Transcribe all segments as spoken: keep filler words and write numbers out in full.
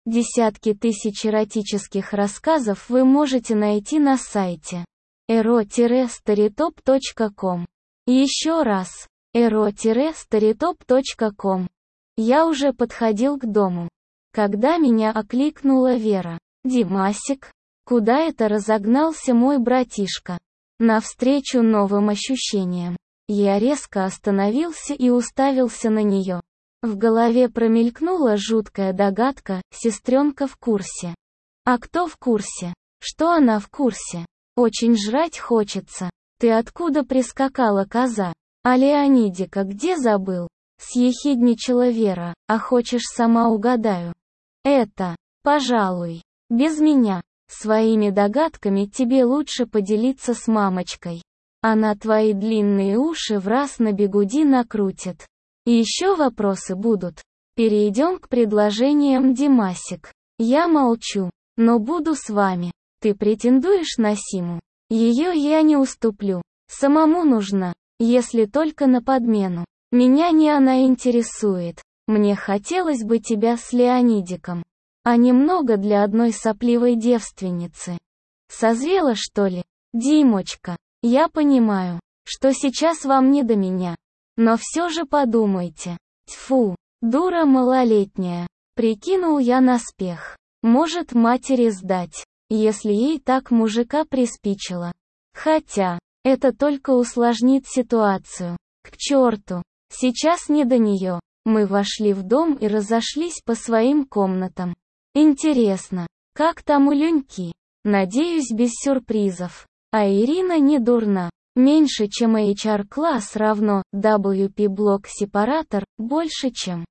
Десятки тысяч эротических рассказов вы можете найти на сайте эро старитоп точка ком. Еще раз, эро старитоп точка ком. Я уже подходил к дому, когда меня окликнула Вера. «Димасик, куда это разогнался мой братишка?» Навстречу новым ощущениям. Я резко остановился и уставился на нее. В голове промелькнула жуткая догадка: сестренка в курсе. А кто в курсе? Что она в курсе? Очень жрать хочется. Ты откуда прискакала, коза? А Леонидика где забыл? Съехидничала Вера. А хочешь, сама угадаю? Это, пожалуй, без меня. Своими догадками тебе лучше поделиться с мамочкой. Она твои длинные уши в раз на бигуди накрутит. И еще вопросы будут. Перейдем к предложениям, Димасик. Я молчу, но буду с вами. Ты претендуешь на Симу? Ее я не уступлю. Самому нужна, если только на подмену. Меня не она интересует. Мне хотелось бы тебя с Леонидиком. А немного для одной сопливой девственницы. Созрела, что ли? Димочка, я понимаю, что сейчас вам не до меня. Но все же подумайте. Тьфу, дура малолетняя. Прикинул я наспех. Может, матери сдать, если ей так мужика приспичило. Хотя, это только усложнит ситуацию. К черту. Сейчас не до нее. Мы вошли в дом и разошлись по своим комнатам. Интересно, как там у Леньки? Надеюсь, без сюрпризов. А Ирина не дурна. Меньше, чем эйч ар-класс равно дабл ю пи-блок сепаратор, больше, чем.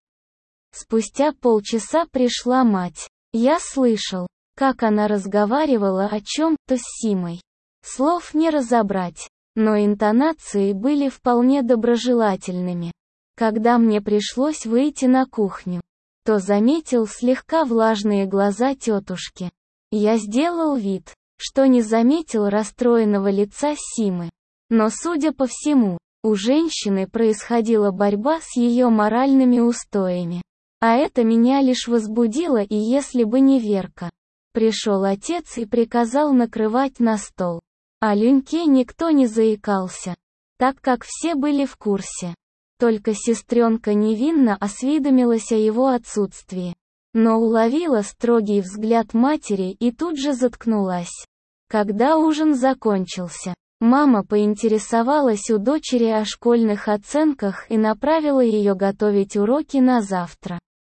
Спустя полчаса пришла мать. Я слышал, как она разговаривала о чем-то с Симой. Слов не разобрать, но интонации были вполне доброжелательными. Когда мне пришлось выйти на кухню, то заметил слегка влажные глаза тетушки. Я сделал вид, что не заметил расстроенного лица Симы. Но, судя по всему, у женщины происходила борьба с ее моральными устоями. А это меня лишь возбудило, и если бы не Верка. Пришел отец и приказал накрывать на стол. О Леньке никто не заикался, так как все были в курсе. Только сестренка невинно осведомилась о его отсутствии. Но уловила строгий взгляд матери и тут же заткнулась. Когда ужин закончился, мама поинтересовалась у дочери о школьных оценках и направила ее готовить уроки на завтра.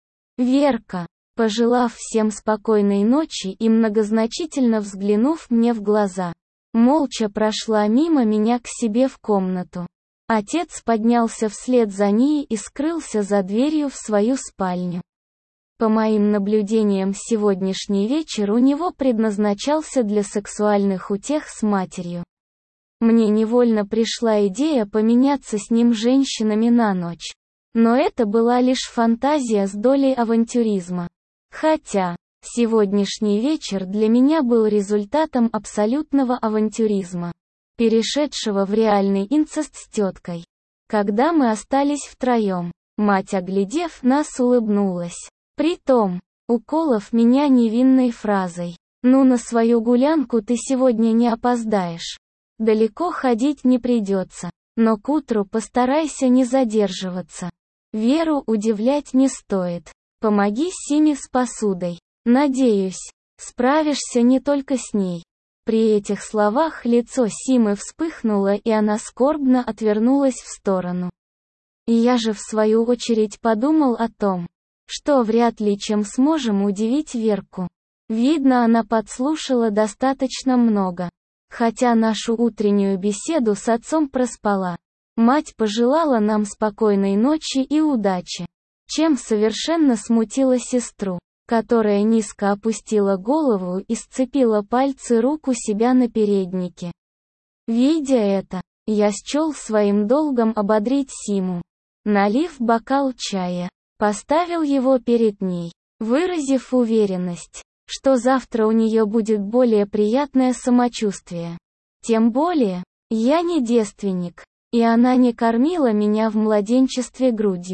Верка, пожелав всем спокойной ночи и многозначительно взглянув мне в глаза, молча прошла мимо меня к себе в комнату. Отец поднялся вслед за ней и скрылся за дверью в свою спальню. По моим наблюдениям, сегодняшний вечер у него предназначался для сексуальных утех с матерью. Мне невольно пришла идея поменяться с ним женщинами на ночь. Но это была лишь фантазия с долей авантюризма. Хотя, сегодняшний вечер для меня был результатом абсолютного авантюризма, перешедшего в реальный инцест с теткой. Когда мы остались втроем, мать, оглядев нас, улыбнулась. Притом, уколов меня невинной фразой: «Ну, на свою гулянку ты сегодня не опоздаешь. Далеко ходить не придется, но к утру постарайся не задерживаться. Веру удивлять не стоит. Помоги Симе с посудой. Надеюсь, справишься не только с ней». При этих словах лицо Симы вспыхнуло, и она скорбно отвернулась в сторону. И я же в свою очередь подумал о том, что вряд ли чем сможем удивить Верку. Видно, она подслушала достаточно много. Хотя нашу утреннюю беседу с отцом проспала. Мать пожелала нам спокойной ночи и удачи, чем совершенно смутила сестру, которая низко опустила голову и сцепила пальцы рук у себя на переднике. Видя это, я счел своим долгом ободрить Симу. Налив бокал чая, поставил его перед ней, выразив уверенность, что завтра у нее будет более приятное самочувствие. Тем более, я не девственник, и она не кормила меня в младенчестве грудью.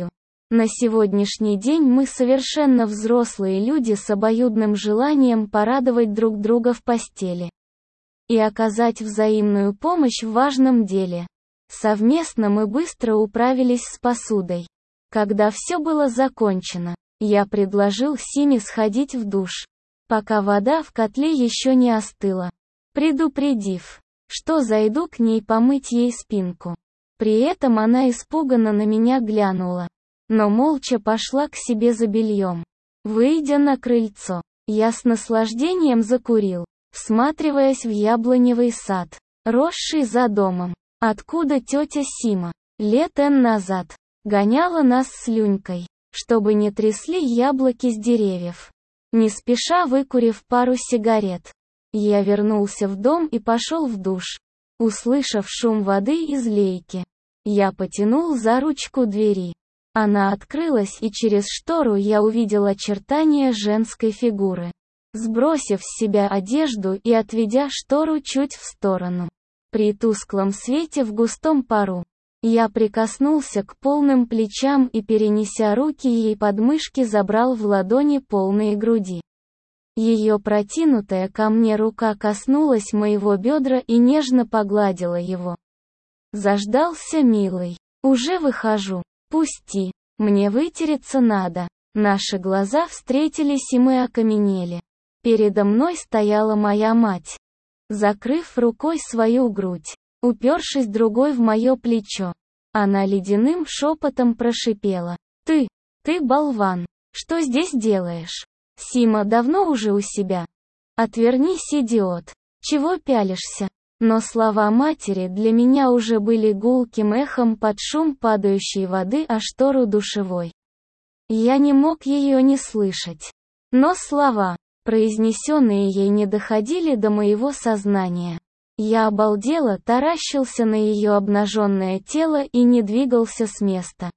На сегодняшний день мы совершенно взрослые люди с обоюдным желанием порадовать друг друга в постели и оказать взаимную помощь в важном деле. Совместно мы быстро управились с посудой. Когда все было закончено, я предложил Симе сходить в душ, пока вода в котле еще не остыла, предупредив, что зайду к ней помыть ей спинку. При этом она испуганно на меня глянула, но молча пошла к себе за бельем. Выйдя на крыльцо, я с наслаждением закурил, всматриваясь в яблоневый сад, росший за домом, откуда тетя Сима, лет эн назад, гоняла нас с Люнькой, чтобы не трясли яблоки с деревьев. Не спеша выкурив пару сигарет, я вернулся в дом и пошел в душ. Услышав шум воды из лейки, я потянул за ручку двери. Она открылась, и через штору я увидел очертания женской фигуры. Сбросив с себя одежду и отведя штору чуть в сторону, при тусклом свете в густом пару, я прикоснулся к полным плечам и, перенеся руки ей под мышки, забрал в ладони полные груди. Ее протянутая ко мне рука коснулась моего бедра и нежно погладила его. Заждался, милый. Уже выхожу. Пусти. Мне вытереться надо. Наши глаза встретились, и мы окаменели. Передо мной стояла моя мать, закрыв рукой свою грудь, упершись другой в мое плечо. Она ледяным шепотом прошипела: «Ты, ты болван, что здесь делаешь? Сима давно уже у себя. Отвернись, идиот. Чего пялишься?» Но слова матери для меня уже были гулким эхом под шум падающей воды о штору душевой. Я не мог ее не слышать. Но слова, произнесенные ей, не доходили до моего сознания. Я обалдело таращился на ее обнаженное тело и не двигался с места.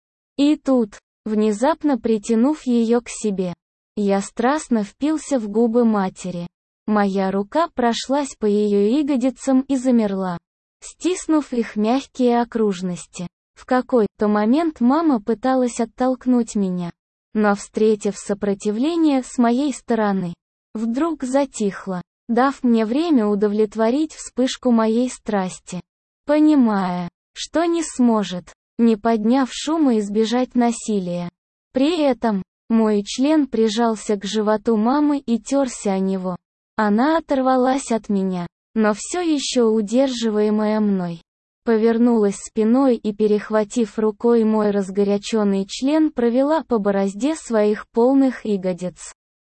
И тут, внезапно притянув ее к себе, я страстно впился в губы матери. Моя рука прошлась по ее ягодицам и замерла, стиснув их мягкие окружности. В какой-то момент мама пыталась оттолкнуть меня, но, встретив сопротивление с моей стороны, вдруг затихла, дав мне время удовлетворить вспышку моей страсти, понимая, что не сможет, не подняв шума, избежать насилия. При этом, мой член прижался к животу мамы и терся о него. Она оторвалась от меня, но все еще удерживаемая мной, повернулась спиной и, перехватив рукой мой разгоряченный член, провела по борозде своих полных ягодиц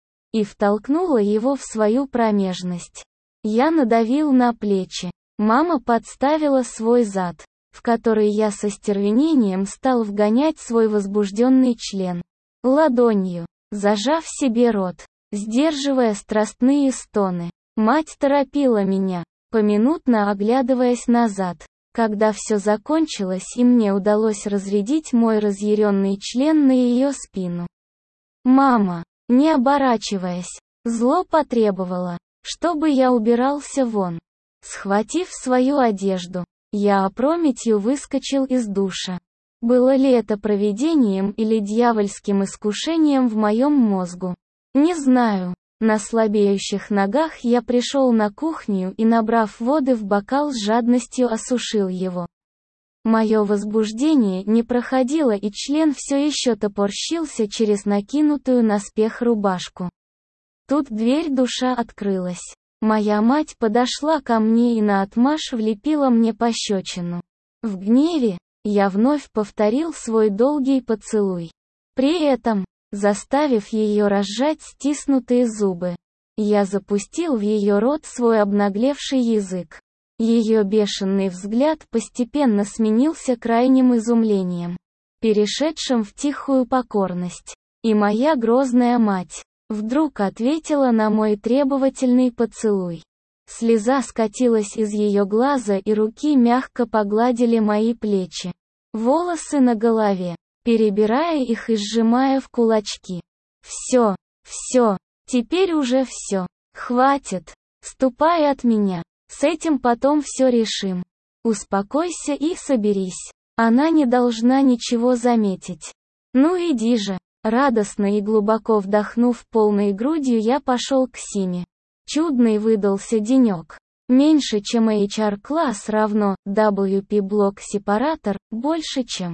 и втолкнула его в свою промежность. Я надавил на плечи. Мама подставила свой зад, в который я со стервенением стал вгонять свой возбужденный член, ладонью, зажав себе рот, сдерживая страстные стоны. Мать торопила меня, поминутно оглядываясь назад. Когда все закончилось и мне удалось разрядить мой разъяренный член на ее спину, мама, не оборачиваясь, зло потребовала, чтобы я убирался вон. Схватив свою одежду, я опрометью выскочил из душа. Было ли это провидением или дьявольским искушением в моем мозгу? Не знаю. На слабеющих ногах я пришел на кухню и, набрав воды в бокал, с жадностью осушил его. Мое возбуждение не проходило, и член все еще топорщился через накинутую наспех рубашку. Тут дверь душа открылась. Моя мать подошла ко мне и наотмашь влепила мне пощечину. В гневе я вновь повторил свой долгий поцелуй. При этом, заставив ее разжать стиснутые зубы, я запустил в ее рот свой обнаглевший язык. Ее бешеный взгляд постепенно сменился крайним изумлением, перешедшим в тихую покорность. И моя грозная мать вдруг ответила на мой требовательный поцелуй. Слеза скатилась из ее глаза, и руки мягко погладили мои плечи, волосы на голове, перебирая их и сжимая в кулачки. «Все, все, теперь уже все. Хватит. Ступай от меня. С этим потом все решим. Успокойся и соберись. Она не должна ничего заметить. Ну иди же. Радостно и глубоко вдохнув полной грудью, я пошел к Симе. Чудный выдался денек. Меньше, чем эйч ар-класс равно дабл ю пи-блок-сепаратор, больше, чем.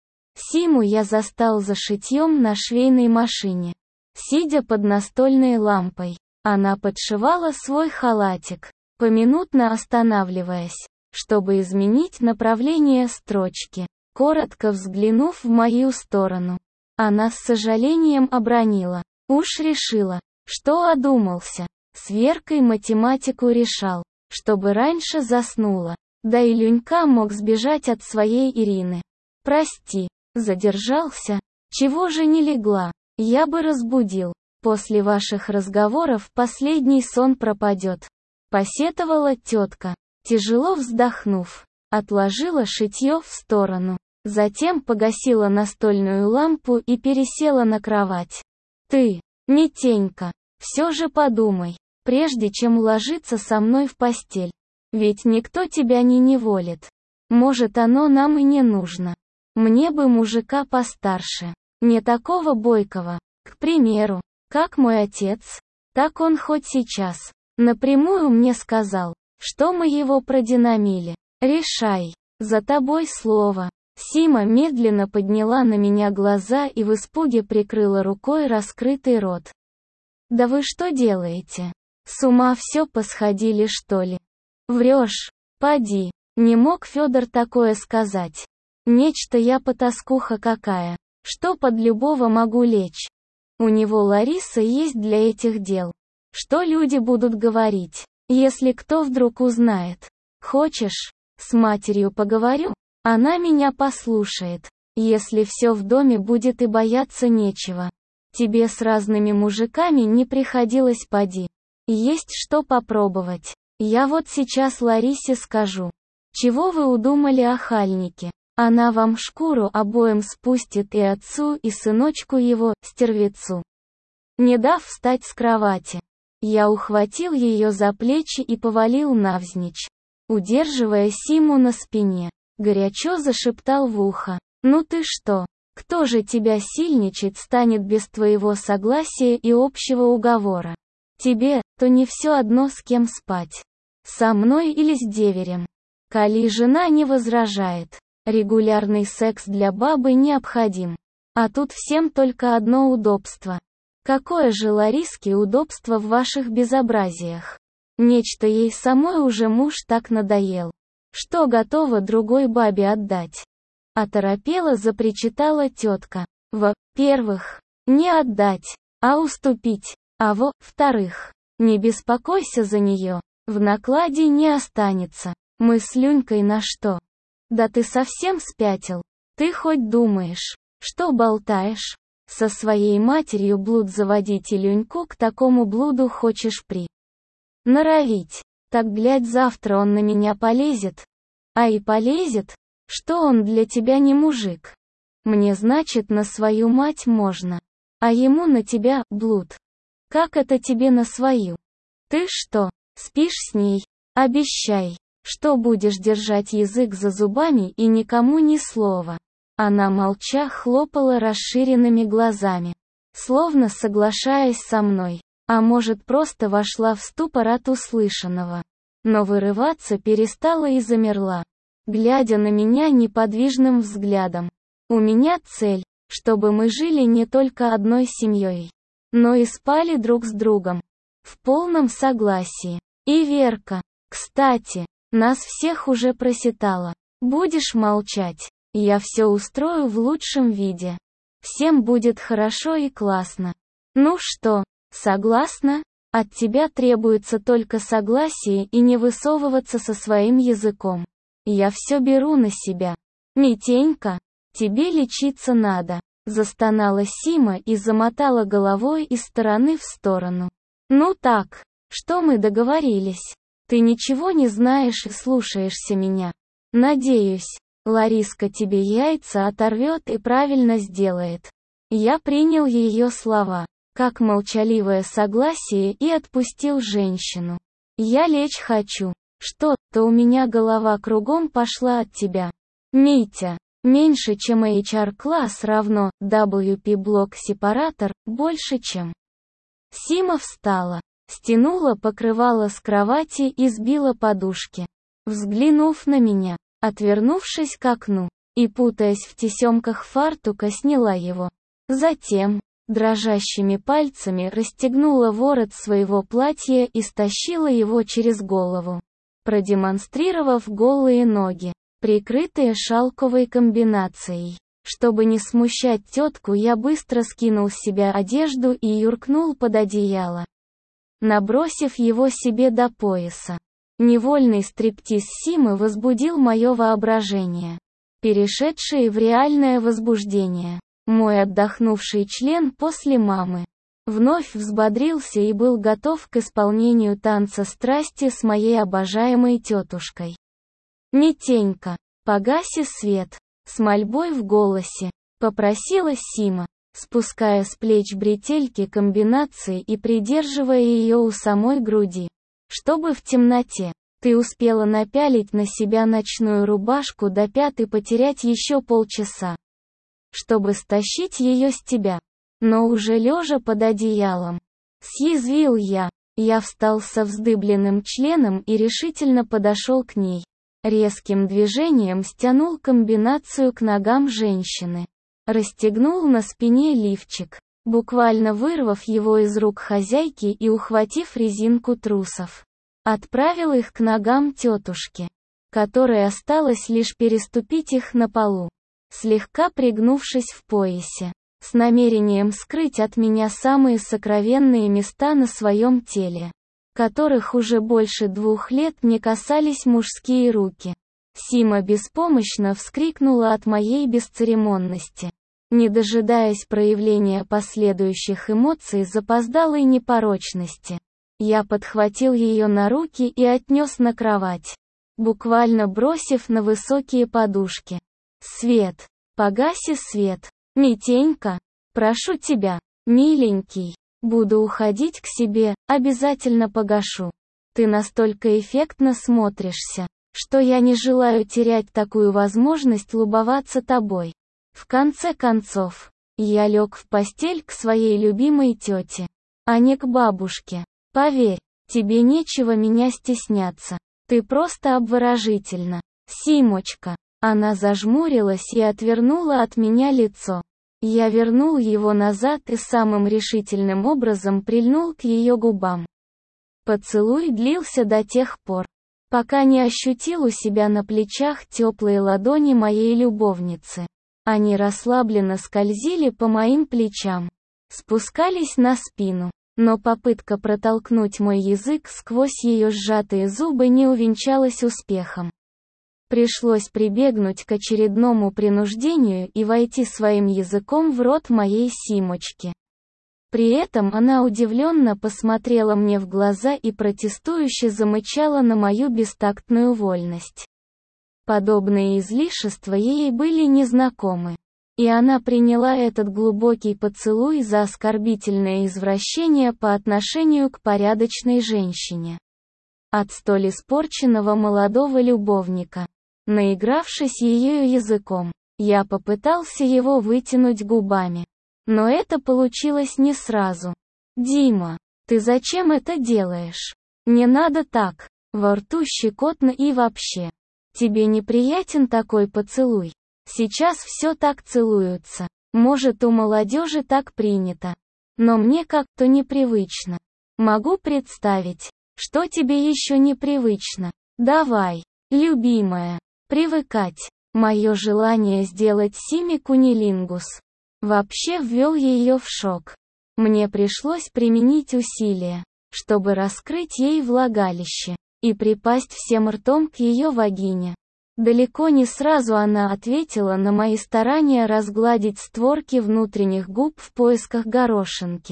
Симу я застал за шитьем на швейной машине. Сидя под настольной лампой, она подшивала свой халатик, поминутно останавливаясь, чтобы изменить направление строчки. Коротко взглянув в мою сторону, она с сожалением обронила: «Уж решила, что одумался. С Веркой математику решал, чтобы раньше заснула. Да и Люнька мог сбежать от своей Ирины. Прости, задержался. Чего же не легла? Я бы разбудил. После ваших разговоров последний сон пропадет», — посетовала тетка. Тяжело вздохнув, отложила шитье в сторону. Затем погасила настольную лампу и пересела на кровать. «Ты, Митенька, все же подумай, прежде чем ложиться со мной в постель. Ведь никто тебя не неволит. Может, оно нам и не нужно. Мне бы мужика постарше, не такого бойкого, к примеру, как мой отец. Так он хоть сейчас напрямую мне сказал, что мы его продинамили. Решай, за тобой слово». Сима медленно подняла на меня глаза и в испуге прикрыла рукой раскрытый рот. «Да вы что делаете? С ума все посходили, что ли? Врешь, поди, не мог Федор такое сказать. Нечто я потаскуха какая, что под любого могу лечь. У него Лариса есть для этих дел. Что люди будут говорить, если кто вдруг узнает? Хочешь, с матерью поговорю? Она меня послушает, если все в доме будет и бояться нечего. Тебе с разными мужиками не приходилось, поди. Есть что попробовать. Я вот сейчас Ларисе скажу. Чего вы удумали о Хальнике? Она вам шкуру обоим спустит, и отцу, и сыночку его, стервецу». Не дав встать с кровати, я ухватил ее за плечи и повалил навзничь, удерживая Симу на спине. Горячо зашептал в ухо: «Ну ты что? Кто же тебя сильничать станет без твоего согласия и общего уговора? Тебе, то не все одно с кем спать. Со мной или с деверем. Коли жена не возражает, регулярный секс для бабы необходим. А тут всем только одно удобство. Какое же, Лариске, удобство в ваших безобразиях? Нечто ей самой уже муж так надоел, что готова другой бабе отдать». Оторопела запричитала тетка. «Во-первых, не отдать, а уступить. А во-вторых, не беспокойся за нее, в накладе не останется. Мы с Люнькой на что? Да ты совсем спятил? Ты хоть думаешь, что болтаешь? Со своей матерью блуд заводить и Люньку к такому блуду хочешь при... норовить? Так, глядь, завтра он на меня полезет. А и полезет, что он для тебя не мужик. Мне, значит, на свою мать можно, а ему на тебя, блуд. Как это тебе на свою? Ты что, спишь с ней? Обещай, что будешь держать язык за зубами и никому ни слова». Она молча хлопала расширенными глазами, словно соглашаясь со мной, а может, просто вошла в ступор от услышанного. Но вырываться перестала и замерла, глядя на меня неподвижным взглядом. «У меня цель, чтобы мы жили не только одной семьей, но и спали друг с другом. В полном согласии. И Верка, кстати, нас всех уже проситала. Будешь молчать? Я все устрою в лучшем виде. Всем будет хорошо и классно. Ну что, согласна? От тебя требуется только согласие и не высовываться со своим языком. Я все беру на себя. Митенька, тебе лечиться надо», — застонала Сима и замотала головой из стороны в сторону. «Ну так, что мы договорились? Ты ничего не знаешь и слушаешься меня. Надеюсь, Лариска тебе яйца оторвет и правильно сделает». Я принял ее слова как молчаливое согласие и отпустил женщину. «Я лечь хочу. Что-то у меня голова кругом пошла от тебя. Митя, Меньше, чем эйч ар-класс равно дабл ю пи-блок-сепаратор, больше, чем. Сима встала, стянула покрывало с кровати и сбила подушки. Взглянув на меня, отвернувшись к окну, и путаясь в тесемках фартука, сняла его. Затем, дрожащими пальцами расстегнула ворот своего платья и стащила его через голову, продемонстрировав голые ноги, прикрытые шелковой комбинацией. Чтобы не смущать тетку, я быстро скинул с себя одежду и юркнул под одеяло, набросив его себе до пояса. Невольный стриптиз Симы возбудил мое воображение, перешедшее в реальное возбуждение. Мой отдохнувший член после мамы вновь взбодрился и был готов к исполнению танца страсти с моей обожаемой тетушкой. «Митенька, погаси свет», — с мольбой в голосе попросила Сима, спуская с плеч бретельки комбинации и придерживая ее у самой груди. «Чтобы в темноте ты успела напялить на себя ночную рубашку до пят и потерять еще полчаса, чтобы стащить ее с тебя, но уже лежа под одеялом». Съязвил я. Я встал со вздыбленным членом и решительно подошел к ней. Резким движением стянул комбинацию к ногам женщины. Расстегнул на спине лифчик, буквально вырвав его из рук хозяйки и ухватив резинку трусов. Отправил их к ногам тетушки, которой осталось лишь переступить их на полу, слегка пригнувшись в поясе, с намерением скрыть от меня самые сокровенные места на своем теле, которых уже больше двух лет не касались мужские руки. Сима беспомощно вскрикнула от моей бесцеремонности. Не дожидаясь проявления последующих эмоций запоздалой непорочности, я подхватил ее на руки и отнес на кровать, буквально бросив на высокие подушки. «Свет! Погаси свет! Митенька! Прошу тебя, миленький! Буду уходить к себе, обязательно погашу. Ты настолько эффектно смотришься, что я не желаю терять такую возможность любоваться тобой». В конце концов, я лег в постель к своей любимой тете, а не к бабушке. Поверь, тебе нечего меня стесняться. Ты просто обворожительна, Симочка. Она зажмурилась и отвернула от меня лицо. Я вернул его назад и самым решительным образом прильнул к ее губам. Поцелуй длился до тех пор, пока не ощутил у себя на плечах теплые ладони моей любовницы. Они расслабленно скользили по моим плечам, спускались на спину, но попытка протолкнуть мой язык сквозь ее сжатые зубы не увенчалась успехом. Пришлось прибегнуть к очередному принуждению и войти своим языком в рот моей Симочки. При этом она удивленно посмотрела мне в глаза и протестующе замычала на мою бестактную вольность. Подобные излишества ей были незнакомы, и она приняла этот глубокий поцелуй за оскорбительное извращение по отношению к порядочной женщине. От столь испорченного молодого любовника, наигравшись ее языком, я попытался его вытянуть губами. Но это получилось не сразу. «Дима, ты зачем это делаешь? Не надо так». Во рту щекотно и вообще. Тебе неприятен такой поцелуй? Сейчас все так целуются. Может, у молодежи так принято. Но мне как-то непривычно. Могу представить, что тебе еще непривычно. Давай, любимая, привыкать. Мое желание сделать Симе кунилингус вообще ввел ее в шок. Мне пришлось применить усилия, чтобы раскрыть ей влагалище и припасть всем ртом к ее вагине. Далеко не сразу она ответила на мои старания разгладить створки внутренних губ в поисках горошинки,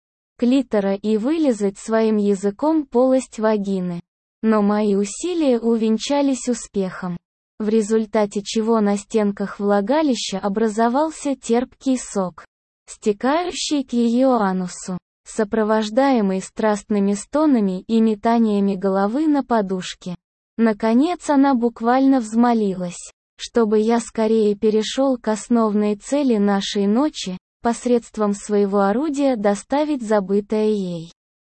клитора и вылизать своим языком полость вагины. Но мои усилия увенчались успехом, в результате чего на стенках влагалища образовался терпкий сок, стекающий к ее анусу, сопровождаемый страстными стонами и метаниями головы на подушке. Наконец она буквально взмолилась, чтобы я скорее перешел к основной цели нашей ночи, посредством своего орудия доставить забытое ей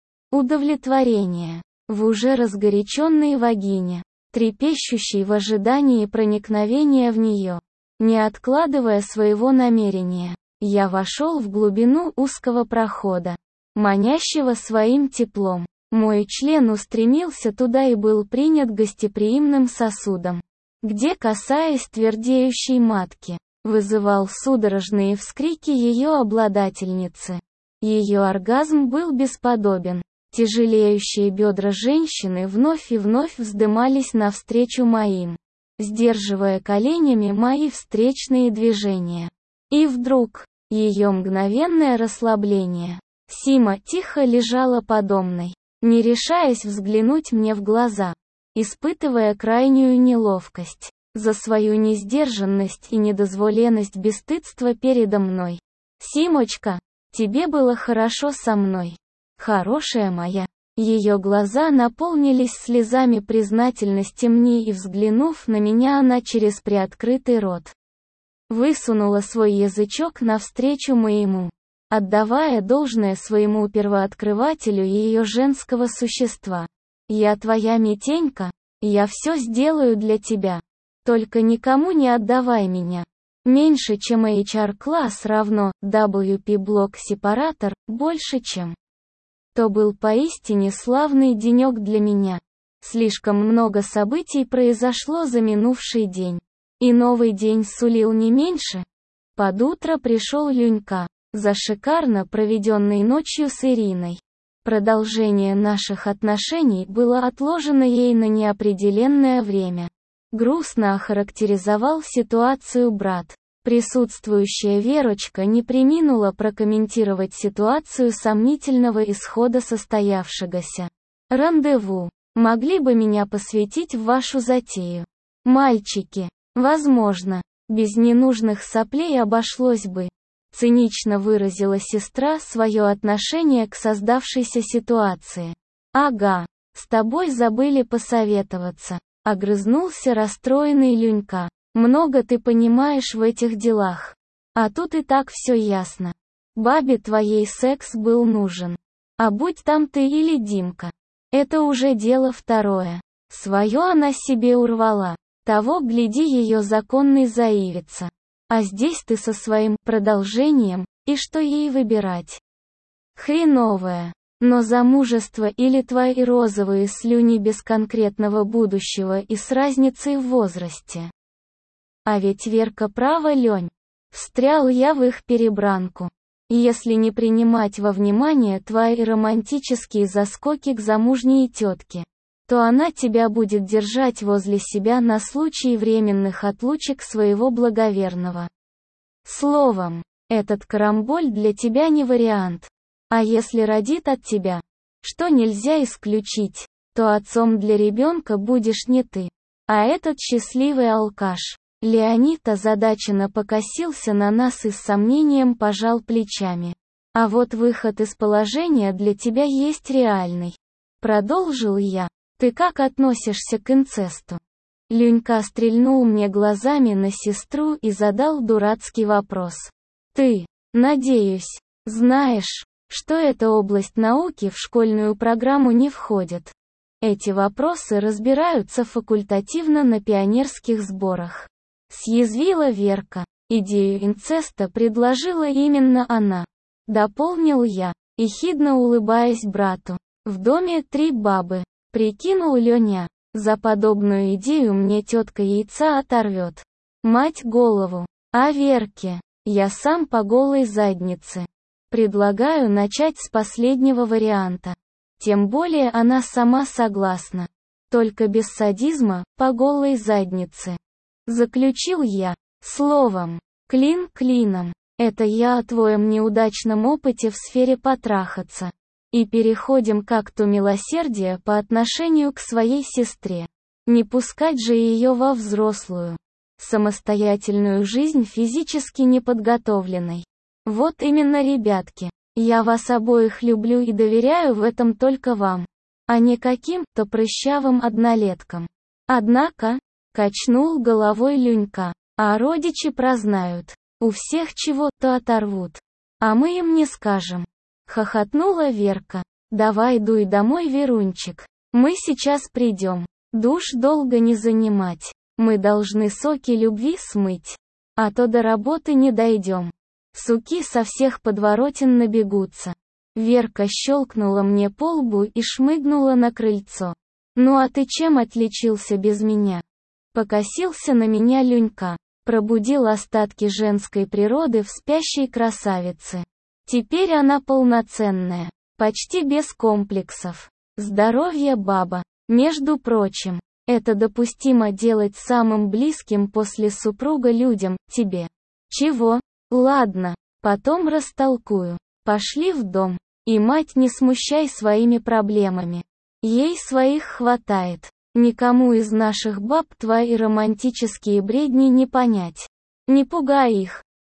удовлетворение в уже разгоряченной вагине, трепещущей в ожидании проникновения в нее. Не откладывая своего намерения, я вошел в глубину узкого прохода, манящего своим теплом. Мой член устремился туда и был принят гостеприимным сосудом, где, касаясь твердеющей матки, вызывал судорожные вскрики ее обладательницы. Ее оргазм был бесподобен. Тяжелеющие бедра женщины вновь и вновь вздымались навстречу моим, сдерживая коленями мои встречные движения. И вдруг, ее мгновенное расслабление. Сима тихо лежала подо мной, не решаясь взглянуть мне в глаза, испытывая крайнюю неловкость за свою несдержанность и недозволенность бесстыдства передо мной. «Симочка, тебе было хорошо со мной. Хорошая моя». Ее глаза наполнились слезами признательности мне, и, взглянув на меня, она через приоткрытый рот высунула свой язычок навстречу моему, отдавая должное своему первооткрывателю ее женского существа. «Я твоя Митенька, я все сделаю для тебя. Только никому не отдавай меня. Меньше, чем эйч ар-класс равно дабл ю пи-блок-сепаратор, больше, чем...» То был поистине славный денек для меня. Слишком много событий произошло за минувший день. И новый день сулил не меньше. Под утро пришел Люнька, за шикарно проведенной ночью с Ириной. Продолжение наших отношений было отложено ей на неопределенное время. Грустно охарактеризовал ситуацию брат. Присутствующая Верочка не преминула прокомментировать ситуацию сомнительного исхода состоявшегося рандеву. «Могли бы меня посвятить в вашу затею? Мальчики, возможно, без ненужных соплей обошлось бы», цинично выразила сестра свое отношение к создавшейся ситуации. «Ага, с тобой забыли посоветоваться», огрызнулся расстроенный Люнька. «Много ты понимаешь в этих делах. А тут и так все ясно. Бабе твоей секс был нужен. А будь там ты или Димка, это уже дело второе. Свое она себе урвала. Того, гляди, ее законный заявится. А здесь ты со своим продолжением, и что ей выбирать? Хреновое. Но замужество или твои розовые слюни без конкретного будущего и с разницей в возрасте?» А ведь Верка права, Лень. Встрял я в их перебранку. Если не принимать во внимание твои романтические заскоки к замужней тетке, то она тебя будет держать возле себя на случай временных отлучек своего благоверного. Словом, этот карамболь для тебя не вариант. А если родит от тебя, что нельзя исключить, то отцом для ребенка будешь не ты, а этот счастливый алкаш. Леонид озадаченно покосился на нас и с сомнением пожал плечами. «А вот выход из положения для тебя есть реальный», продолжил я. «Ты как относишься к инцесту?» Люнька стрельнул мне глазами на сестру и задал дурацкий вопрос. «Ты, надеюсь, знаешь, что эта область науки в школьную программу не входит? Эти вопросы разбираются факультативно на пионерских сборах». Съязвила Верка. Идею инцеста предложила именно она. Дополнил я, ехидно улыбаясь брату. В доме три бабы. Прикинул Леня. За подобную идею мне тетка яйца оторвет. Мать голову. А Верке? Я сам по голой заднице. Предлагаю начать с последнего варианта. Тем более она сама согласна. Только без садизма, по голой заднице. Заключил я. Словом, клин клином. Это я о твоем неудачном опыте в сфере потрахаться. И переходим к акту милосердия по отношению к своей сестре. Не пускать же ее во взрослую, самостоятельную жизнь физически неподготовленной. Вот именно, ребятки. Я вас обоих люблю и доверяю в этом только вам, а не каким-то прыщавым однолеткам. Однако, Качнул головой Люнька. А родичи прознают. У всех чего-то оторвут. А мы им не скажем. Хохотнула Верка. Давай дуй домой, Верунчик. Мы сейчас придем. Душ долго не занимать. Мы должны соки любви смыть. А то до работы не дойдем. Суки со всех подворотен набегутся. Верка щелкнула мне по лбу и шмыгнула на крыльцо. Ну а ты чем отличился без меня? Покосился на меня Люнька. Пробудил остатки женской природы в спящей красавице. Теперь она полноценная. Почти без комплексов. Здоровье баба. Между прочим, это допустимо делать самым близким после супруга людям, тебе. Чего? Ладно, потом растолкую. Пошли в дом. И мать не смущай своими проблемами. Ей своих хватает. Никому из наших баб твои романтические бредни не понять. Не пугай их.